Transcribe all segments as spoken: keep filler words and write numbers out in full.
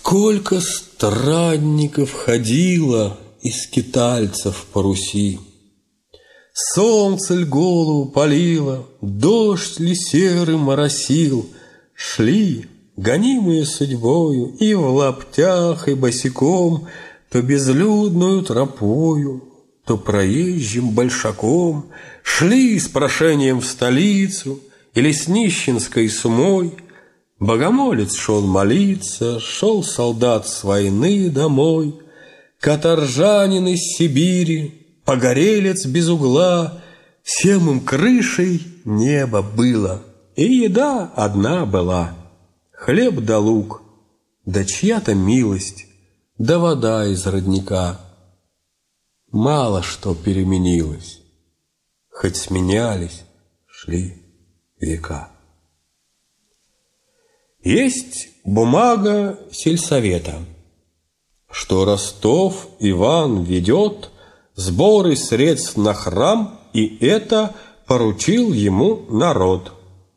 Сколько странников ходило из скитальцев по Руси. Солнце ль голову палило, дождь ли серый моросил, шли, гонимые судьбою, и в лаптях, и босиком, то безлюдную тропою, то проезжим большаком, шли с прошением в столицу или с нищенской сумой. Богомолец шел молиться, шел солдат с войны домой, каторжанин из Сибири, погорелец без угла, всем им крышей небо было, и еда одна была — хлеб да лук, да чья-то милость, да вода из родника. Мало что переменилось, хоть сменялись, шли века. Есть бумага сельсовета, что Ростов Иван ведет сборы средств на храм, и это поручил ему народ.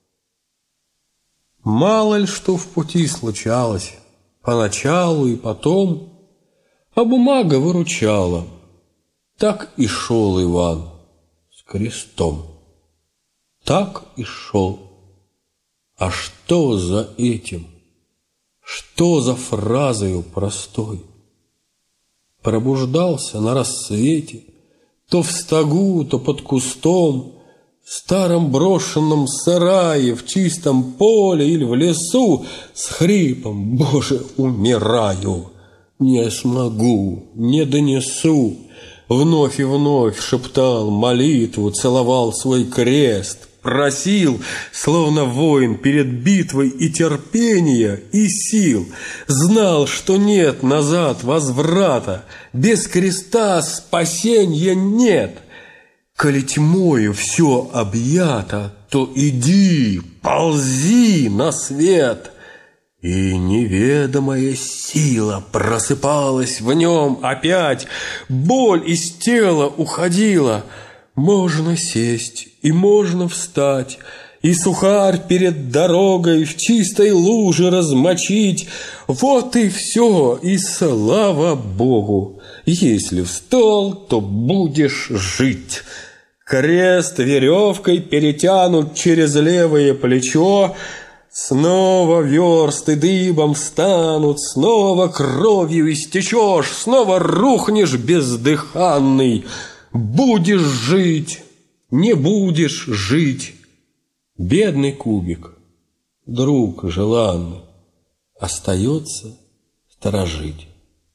Мало ли что в пути случалось, поначалу и потом, а бумага выручала. Так и шел Иван с крестом, так и шел. А что за этим? Что за фразою простой? Пробуждался на рассвете, то в стогу, то под кустом, в старом брошенном сарае, в чистом поле или в лесу, с хрипом: «Боже, умираю! Не смогу, не донесу!» Вновь и вновь шептал молитву, целовал свой крест, просил, словно воин перед битвой, и терпения, и сил. Знал, что нет назад возврата, без креста спасенья нет. Коли тьмою все объято, то иди, ползи на свет. И неведомая сила просыпалась в нем опять, боль из тела уходила. Можно сесть и можно встать, и сухарь перед дорогой в чистой луже размочить. Вот и все, и слава Богу! Если встал, то будешь жить. Крест веревкой перетянут через левое плечо, снова версты дыбом встанут, снова кровью истечешь, снова рухнешь бездыханный. Будешь жить, не будешь жить. Бедный кубик, друг желанный, остается сторожить.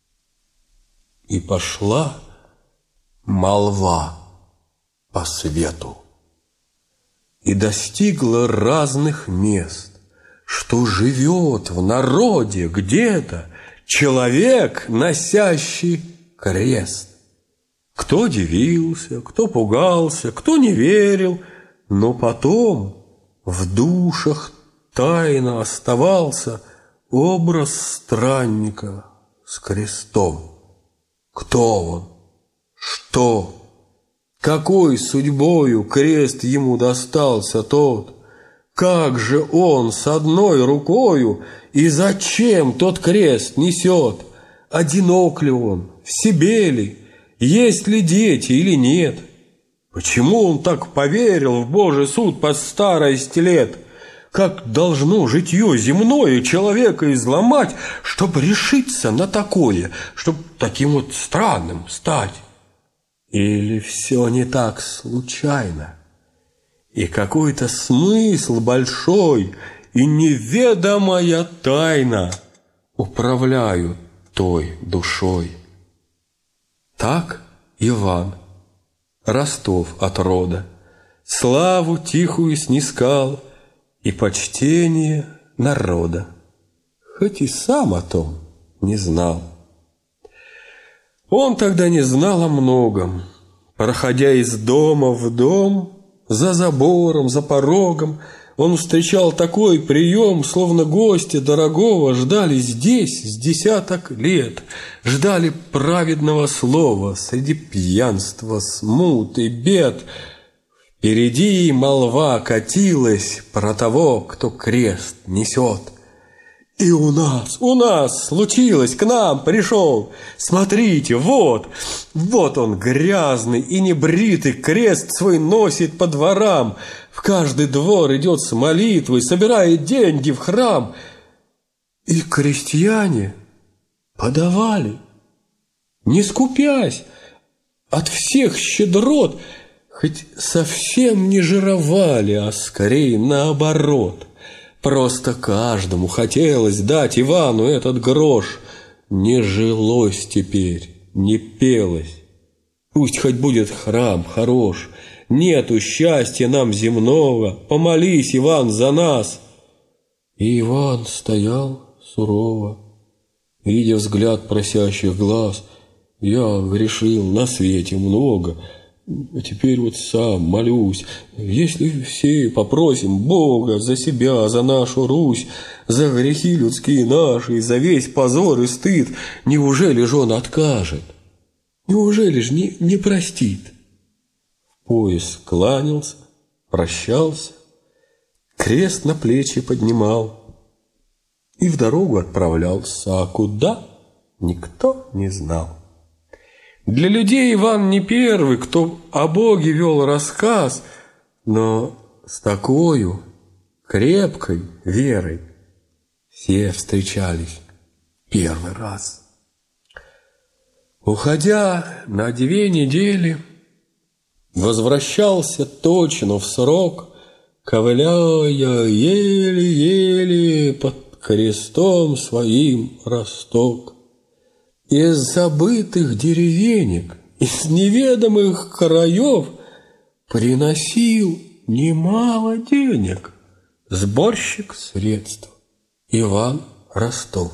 И пошла молва по свету, и достигла разных мест, что живет в народе где-то человек, носящий крест. Кто дивился, кто пугался, кто не верил, но потом в душах тайно оставался образ странника с крестом. Кто он? Что? Какой судьбою крест ему достался тот? Как же он с одной рукою и зачем тот крест несет? Одинок ли он, в себе ли, есть ли дети или нет? Почему он так поверил в Божий суд под старость лет? Как должно житье земное человека изломать, чтобы решиться на такое, чтобы таким вот странным стать? Или все не так случайно? И какой-то смысл большой и неведомая тайна управляют той душой. Так Иван, Ростов от рода, славу тихую снискал и почтение народа, хоть и сам о том не знал. Он тогда не знал о многом, проходя из дома в дом, за забором, за порогом, он встречал такой прием, словно гостя дорогого ждали здесь с десяток лет, ждали праведного слова среди пьянства, смут и бед. Впереди молва катилась про того, кто крест несет. И у нас, у нас случилось, к нам пришел. Смотрите, вот, вот он грязный и небритый, крест свой носит по дворам. В каждый двор идет с молитвой, собирает деньги в храм. И крестьяне подавали, не скупясь, от всех щедрот, хоть совсем не жировали, а скорее наоборот. Просто каждому хотелось дать Ивану этот грош. Не жилось теперь, не пелось. Пусть хоть будет храм хорош, нету счастья нам земного, помолись, Иван, за нас. И Иван стоял сурово, видя взгляд просящих глаз. Я грешил на свете много, а теперь вот сам молюсь. Если все попросим Бога за себя, за нашу Русь, за грехи людские наши, за весь позор и стыд, неужели ж он откажет? Неужели ж не, не простит? В пояс кланялся, прощался, крест на плечи поднимал и в дорогу отправлялся, а куда — никто не знал. Для людей Иван не первый, кто о Боге вел рассказ, но с такою крепкой верой все встречались первый раз. Уходя на две недели, возвращался точно в срок, ковыляя еле-еле под крестом своим росток. Из забытых деревенек, из неведомых краев приносил немало денег сборщик средств Иван Ростов.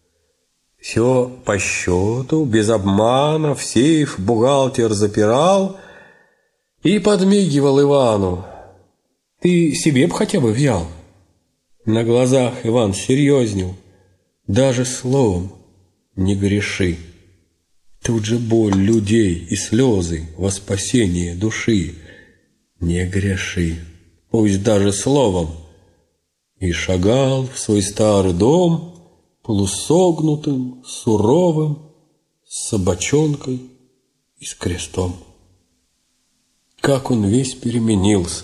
Все по счету, без обмана, в сейф бухгалтер запирал и подмигивал Ивану. Ты себе б хотя бы взял. На глазах Иван серьезнел, даже словом не греши. Тут же боль людей и слезы во спасение души. Не греши, пусть даже словом. И шагал в свой старый дом полусогнутым, суровым, с собачонкой и с крестом. Как он весь переменился.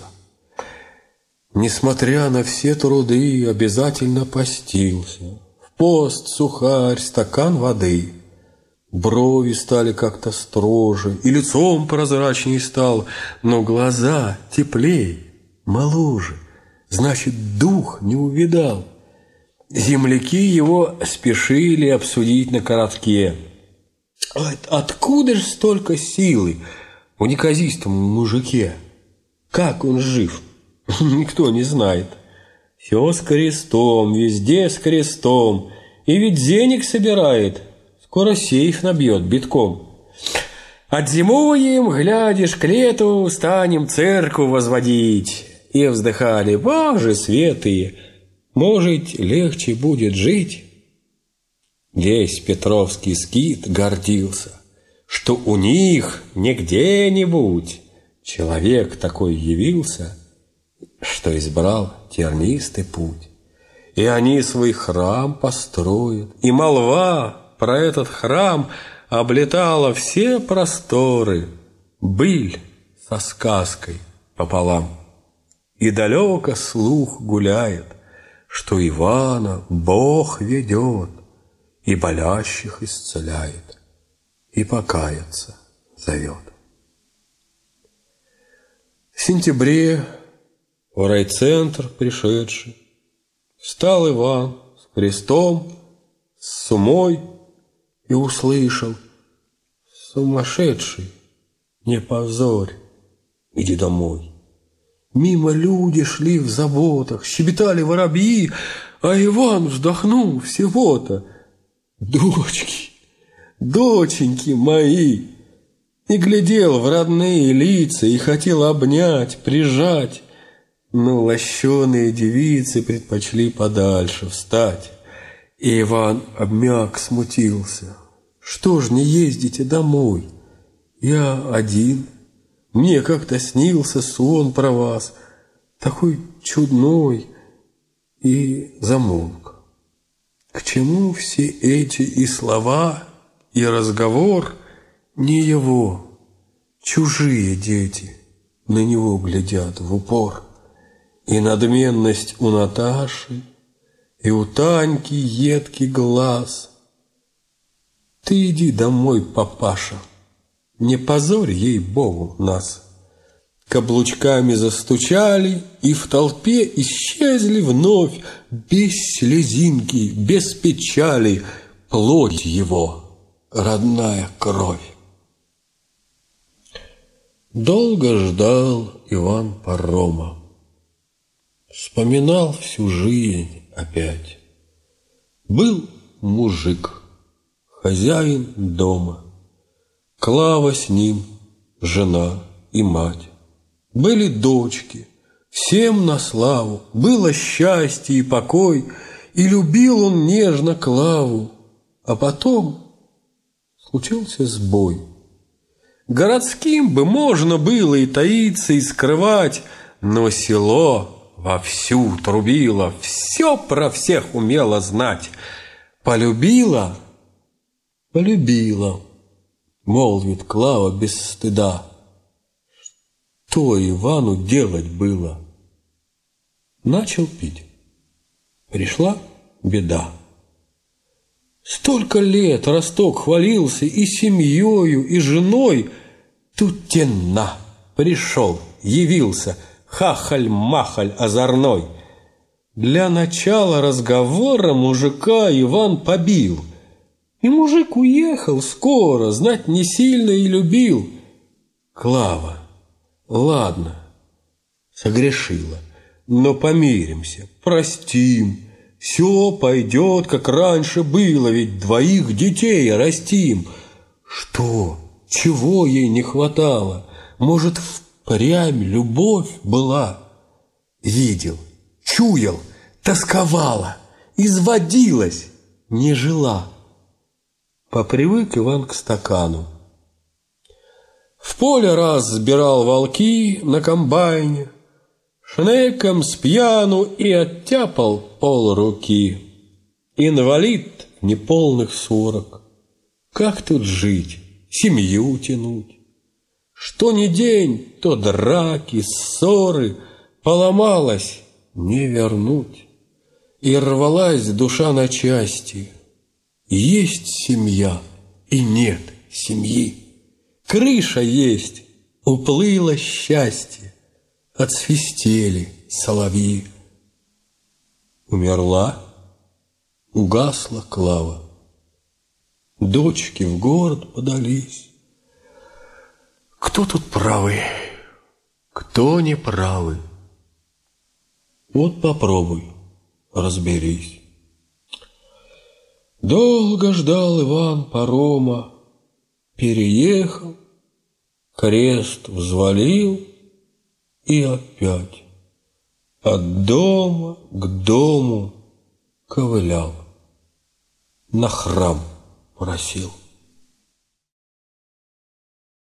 Несмотря на все труды, обязательно постился. Пост, сухарь, стакан воды. Брови стали как-то строже, и лицом прозрачней стал, но глаза теплей, моложе, значит, дух не увидал. Земляки его спешили обсудить на коротке. Откуда же столько силы в неказистом мужике? Как он жив? Никто не знает. Все с крестом, везде с крестом. И ведь денег собирает. Скоро сейф набьет битком. Отзимуем, глядишь, к лету станем церковь возводить. И вздыхали: Боже светые, может, легче будет жить. Весь петровский скит гордился, что у них не где-нибудь человек такой явился, что избрал тернистый путь. И они свой храм построят, и молва про этот храм облетала все просторы, быль со сказкой пополам. И далеко слух гуляет, что Ивана Бог ведет, и болящих исцеляет, и покаяться зовет. В сентябре в райцентр пришедший встал Иван с крестом, с сумой, и услышал: сумасшедший, не позорь, иди домой. Мимо люди шли в заботах, щебетали воробьи, а Иван вздохнул всего-то: дочки, доченьки мои, и глядел в родные лица, и хотел обнять, прижать, но лощеные девицы предпочли подальше встать. И Иван обмяк, смутился. Что ж не ездите домой? Я один. Мне как-то снился сон про вас, такой чудной, и замолк. К чему все эти и слова, и разговор? Не его, чужие дети на него глядят в упор. И надменность у Наташи, и у Таньки едкий глаз. Ты иди домой, папаша, не позорь, ей-богу, нас. Каблучками застучали, и в толпе исчезли вновь, без слезинки, без печали, плоть его, родная кровь. Долго ждал Иван парома, вспоминал всю жизнь опять. Был мужик, хозяин дома, Клава с ним, жена и мать. Были дочки, всем на славу, было счастье и покой, и любил он нежно Клаву, а потом случился сбой. Городским бы можно было и таиться, и скрывать, но село вовсю трубило, все про всех умело знать. Полюбила, полюбила, молвит Клава без стыда. Что Ивану делать было? Начал пить. Пришла беда. Столько лет Росток хвалился и семьёю, и женой. Тут те на, пришел, явился, хахаль-махаль озорной. Для начала разговора мужика Иван побил. И мужик уехал скоро, знать не сильно и любил. Клава, ладно, согрешила, но помиримся, простим. Все пойдет, как раньше было, ведь двоих детей растим. Что? Чего ей не хватало? Может, впрямь любовь была? Видел, чуял, тосковала, изводилась, не жила. Попривык Иван к стакану. В поле раз сбирал волки на комбайне, шнеком спьяну и оттяпал пол руки. Инвалид неполных сорок. Как тут жить, семью тянуть? Что ни день, то драки, ссоры, поломалась не вернуть. И рвалась душа на части. Есть семья и нет семьи. Крыша есть, уплыло счастье. Отсвистели соловьи. Умерла, угасла Клава. Дочки в город подались. Кто тут правый, кто неправый? Вот попробуй, разберись. Долго ждал Иван парома, переехал, крест взвалил и опять от дома к дому ковылял, на храм просил.